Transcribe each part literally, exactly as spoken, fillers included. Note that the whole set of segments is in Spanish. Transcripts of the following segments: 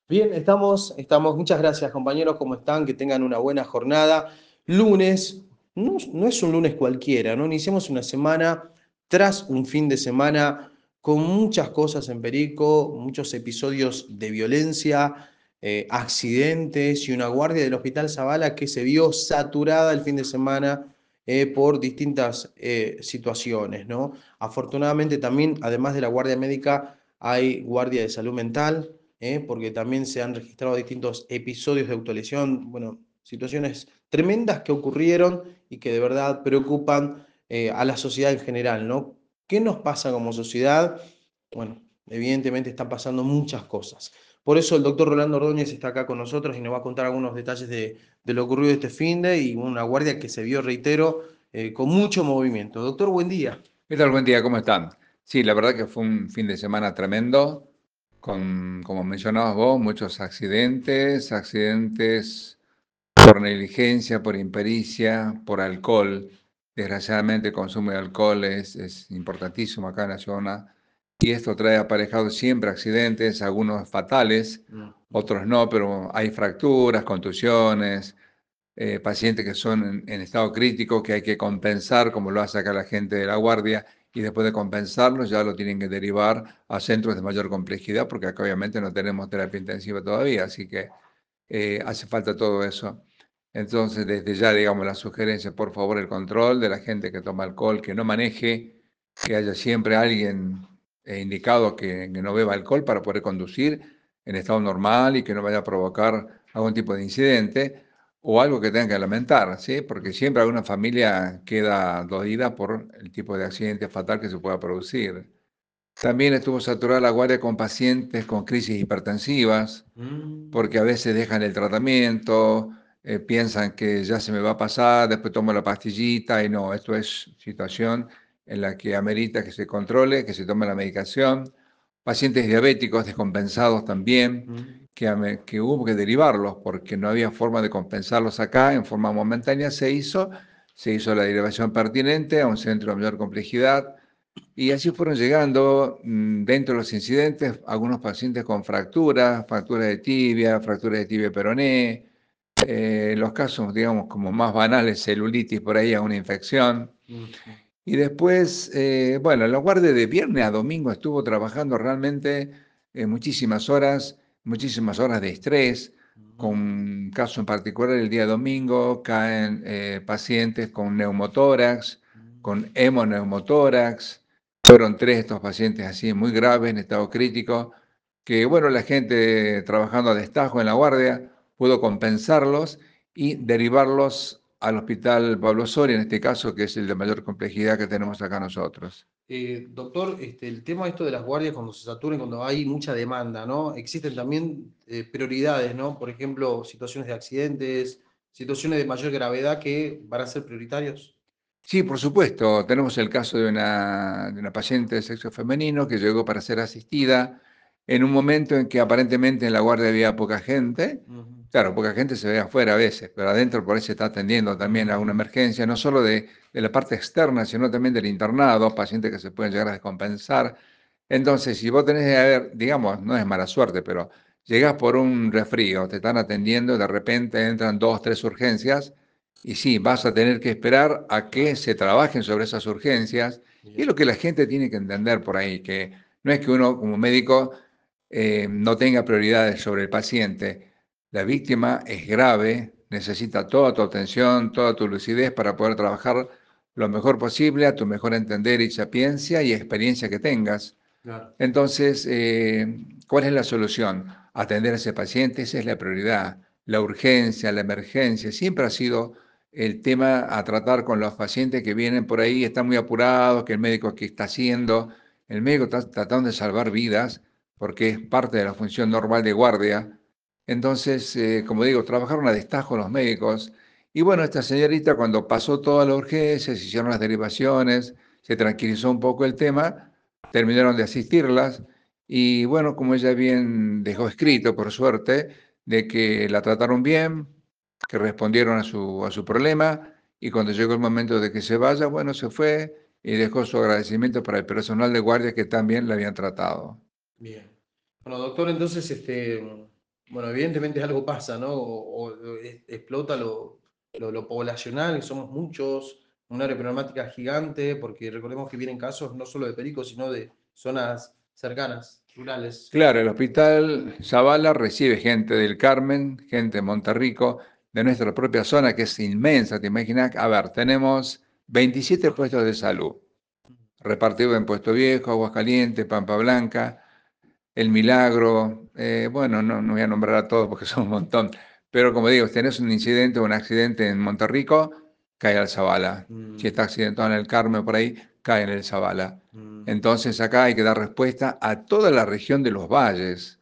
Bien, estamos, estamos. Muchas gracias, compañeros. ¿Cómo están? Que tengan una buena jornada. Lunes, no, no es un lunes cualquiera, ¿no? Iniciamos una semana tras un fin de semana con muchas cosas en Perico, muchos episodios de violencia, eh, accidentes y una guardia del Hospital Zavala que se vio saturada el fin de semana eh, por distintas eh, situaciones, ¿no? Afortunadamente también, además de la guardia médica, hay guardia de salud mental, ¿eh? Porque también se han registrado distintos episodios de autolesión, bueno, situaciones tremendas que ocurrieron y que de verdad preocupan eh, a la sociedad en general, ¿no? ¿Qué nos pasa como sociedad? Bueno, evidentemente están pasando muchas cosas. Por eso el doctor Rolando Ordóñez está acá con nosotros y nos va a contar algunos detalles de, de lo ocurrido este finde y una guardia que se vio, reitero, eh, con mucho movimiento. Doctor, buen día. ¿Qué tal? Buen día, ¿cómo están? Sí, la verdad que fue un fin de semana tremendo, con, como mencionabas vos, muchos accidentes, accidentes por negligencia, por impericia, por alcohol. Desgraciadamente el consumo de alcohol es, es importantísimo acá en la zona y esto trae aparejado siempre accidentes, algunos fatales, Mm, otros no, pero hay fracturas, contusiones, eh, pacientes que son en, en estado crítico que hay que compensar, como lo hace acá la gente de la guardia, y después de compensarlos ya lo tienen que derivar a centros de mayor complejidad, porque acá obviamente no tenemos terapia intensiva todavía, así que eh, hace falta todo eso. Entonces, desde ya, digamos, la sugerencia, por favor, el control de la gente que toma alcohol, que no maneje, que haya siempre alguien eh, indicado que, que no beba alcohol para poder conducir en estado normal y que no vaya a provocar algún tipo de incidente o algo que tenga que lamentar, ¿sí? Porque siempre alguna familia queda dolida por el tipo de accidente fatal que se pueda producir. También estuvo saturada la guardia con pacientes con crisis hipertensivas, mm, porque a veces dejan el tratamiento, eh, piensan que ya se me va a pasar, después tomo la pastillita y no, esto es situación en la que amerita que se controle, que se tome la medicación. Pacientes diabéticos descompensados también, mm. que, ame- que hubo que derivarlos porque no había forma de compensarlos acá, en forma momentánea se hizo, se hizo la derivación pertinente a un centro de mayor complejidad y así fueron llegando mm, dentro de los incidentes algunos pacientes con fracturas, fracturas de tibia, fracturas de tibia peroné, eh, los casos, digamos, como más banales, celulitis por ahí a una infección. Ujú. Y después, eh, bueno, la guardia de viernes a domingo estuvo trabajando realmente eh, muchísimas horas, muchísimas horas de estrés. Con Ujú. un caso en particular, el día domingo caen eh, pacientes con neumotórax, con hemoneumotórax. Fueron tres estos pacientes así muy graves, en estado crítico, que bueno, la gente trabajando a destajo en la guardia pudo compensarlos y derivarlos al Hospital Pablo Soria, en este caso, que es el de mayor complejidad que tenemos acá nosotros. Eh, doctor, este, el tema esto de las guardias cuando se saturen, cuando hay mucha demanda, ¿no? Existen también eh, prioridades, ¿no? Por ejemplo, situaciones de accidentes, situaciones de mayor gravedad que van a ser prioritarios. Sí, por supuesto, tenemos el caso de una, de una paciente de sexo femenino que llegó para ser asistida en un momento en que aparentemente en la guardia había poca gente. Ujú, Claro, poca gente se ve afuera a veces, pero adentro por ahí se está atendiendo también a una emergencia, no solo de, de la parte externa, sino también del internado, pacientes que se pueden llegar a descompensar. Entonces, si vos tenés, a ver, digamos, no es mala suerte, pero llegás por un resfrío, te están atendiendo, de repente entran dos, tres urgencias, y sí, vas a tener que esperar a que claro, se trabajen sobre esas urgencias, y es bien, lo que la gente tiene que entender por ahí, que no es que uno como médico eh, no tenga prioridades sobre el paciente. La víctima es grave, necesita toda tu atención, toda tu lucidez para poder trabajar lo mejor posible a tu mejor entender y sapiencia y experiencia que tengas. claro. Entonces, eh, ¿cuál es la solución? Atender a ese paciente, esa es la prioridad. La urgencia, la emergencia, siempre ha sido el tema a tratar con los pacientes que vienen por ahí, están muy apurados, que el médico qué está haciendo. El médico está tratando de salvar vidas porque es parte de la función normal de guardia. Entonces, eh, como digo, trabajaron a destajo los médicos. Y bueno, esta señorita cuando pasó toda la urgencia, se hicieron las derivaciones, se tranquilizó un poco el tema, terminaron de asistirlas y bueno, como ella bien dejó escrito, por suerte, de que la trataron bien, que respondieron a su, a su problema y cuando llegó el momento de que se vaya, bueno, se fue y dejó su agradecimiento para el personal de guardia que también la habían tratado. Bien. Bueno, doctor, entonces, este, Bueno, evidentemente algo pasa, ¿no? O, o es- explota lo, lo, lo poblacional, que somos muchos, una área problemática gigante, porque recordemos que vienen casos no solo de Perico, sino de zonas cercanas, rurales. Claro, el Hospital Zavala recibe gente del Carmen, gente de Monterrico, de nuestra propia zona, que es inmensa, te imaginas. A ver, tenemos veintisiete puestos de salud, repartidos en Puesto Viejo, Aguascalientes, Pampa Blanca, El Milagro, eh, bueno, no, no voy a nombrar a todos porque son un montón, pero como digo, si tenés un incidente o un accidente en Monterrico, cae al Zavala. Si Mm, está accidentado en el Carmen por ahí, cae en el Zavala. mm, Entonces acá hay que dar respuesta a toda la región de los valles.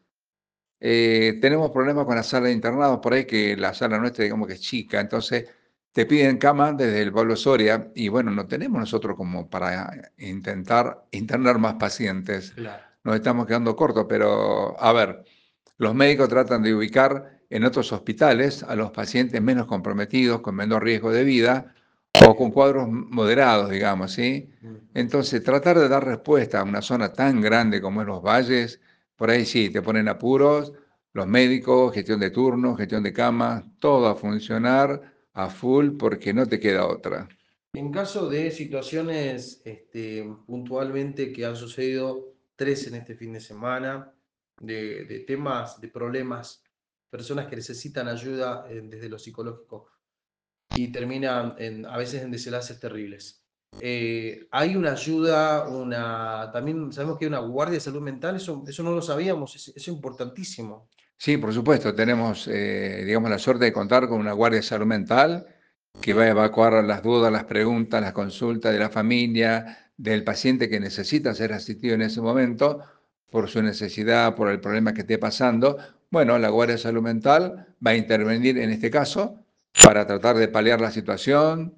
Eh, tenemos problemas con la sala de internados por ahí, que la sala nuestra digamos que es chica, entonces te piden cama desde el Pablo Soria y bueno, no tenemos nosotros como para intentar internar más pacientes. claro. Nos estamos quedando cortos, pero a ver, los médicos tratan de ubicar en otros hospitales a los pacientes menos comprometidos, con menor riesgo de vida o con cuadros moderados, digamos, ¿sí? Mm, mm. Entonces, tratar de dar respuesta a una zona tan grande como es los valles, por ahí sí, te ponen apuros, los médicos, gestión de turnos, gestión de camas, todo a funcionar a full porque no te queda otra. En caso de situaciones este, puntualmente que han sucedido tres en este fin de semana, de, de temas, de problemas, personas que necesitan ayuda eh, desde lo psicológico y terminan en, a veces en desenlaces terribles. Eh, hay una ayuda, una, también sabemos que hay una guardia de salud mental, eso, eso no lo sabíamos, es, es importantísimo. Sí, por supuesto, tenemos, eh, digamos, la suerte de contar con una guardia de salud mental que va a evacuar las dudas, las preguntas, las consultas de la familia, del paciente que necesita ser asistido en ese momento por su necesidad, por el problema que esté pasando. Bueno, la Guardia de Salud Mental va a intervenir en este caso para tratar de paliar la situación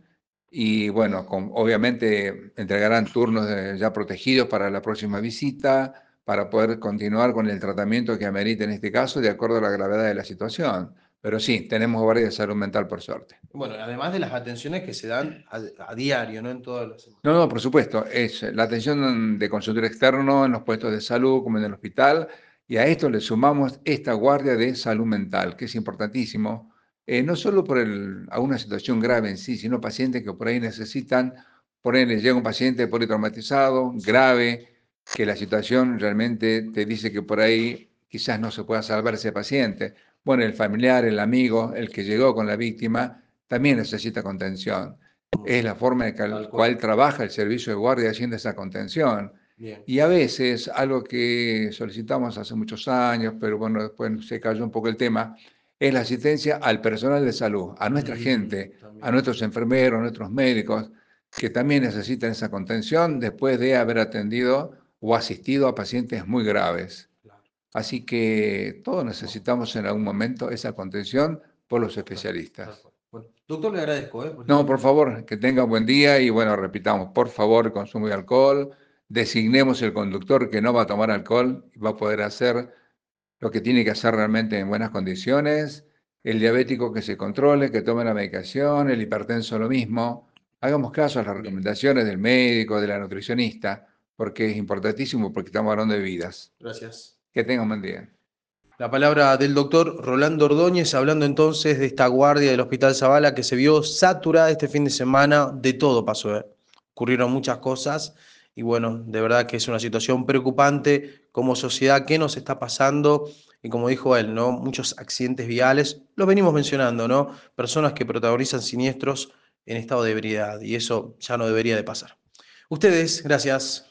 y, bueno, con- obviamente entregarán turnos de- ya protegidos para la próxima visita, para poder continuar con el tratamiento que amerite en este caso, de acuerdo a la gravedad de la situación. Pero sí, tenemos Guardia de Salud Mental por suerte. Bueno, además de las atenciones que se dan a, a diario, ¿no? En todas las semanas. No, no, por supuesto, es la atención de consultorio externo en los puestos de salud, como en el hospital, y a esto le sumamos esta guardia de salud mental, que es importantísimo, eh, no solo por el, a una situación grave en sí, sino pacientes que por ahí necesitan, por ahí les llega un paciente politraumatizado, grave, que la situación realmente te dice que por ahí quizás no se pueda salvar ese paciente. Bueno, el familiar, el amigo, el que llegó con la víctima, también necesita contención. Mm, Es la forma en la tal cual. cual trabaja el servicio de guardia haciendo esa contención. Bien. Y a veces, algo que solicitamos hace muchos años, pero bueno, después se cayó un poco el tema, es la asistencia al personal de salud, a nuestra Mm, gente, a también. nuestros enfermeros, a nuestros médicos, que también necesitan esa contención después de haber atendido o asistido a pacientes muy graves. Claro, Así que todos necesitamos en algún momento esa contención por los tal, tal especialistas. cual. Bueno, doctor, le agradezco, ¿eh? Por esta No, por información. favor, que tenga buen día y bueno, repitamos, por favor, el consumo de alcohol, designemos el conductor que no va a tomar alcohol y va a poder hacer lo que tiene que hacer realmente en buenas condiciones, el diabético que se controle, que tome la medicación, el hipertenso lo mismo. Hagamos caso a las Bien, recomendaciones del médico, de la nutricionista, porque es importantísimo porque estamos hablando de vidas. gracias. Que tenga un buen día. La palabra del doctor Rolando Ordóñez, hablando entonces de esta guardia del Hospital Zavala que se vio saturada este fin de semana. De todo pasó, ¿eh? Ocurrieron muchas cosas y bueno, de verdad que es una situación preocupante como sociedad. ¿Qué nos está pasando? Y como dijo él, ¿no? Muchos accidentes viales, lo venimos mencionando, ¿no? Personas que protagonizan siniestros en estado de ebriedad y eso ya no debería de pasar. Ustedes, gracias.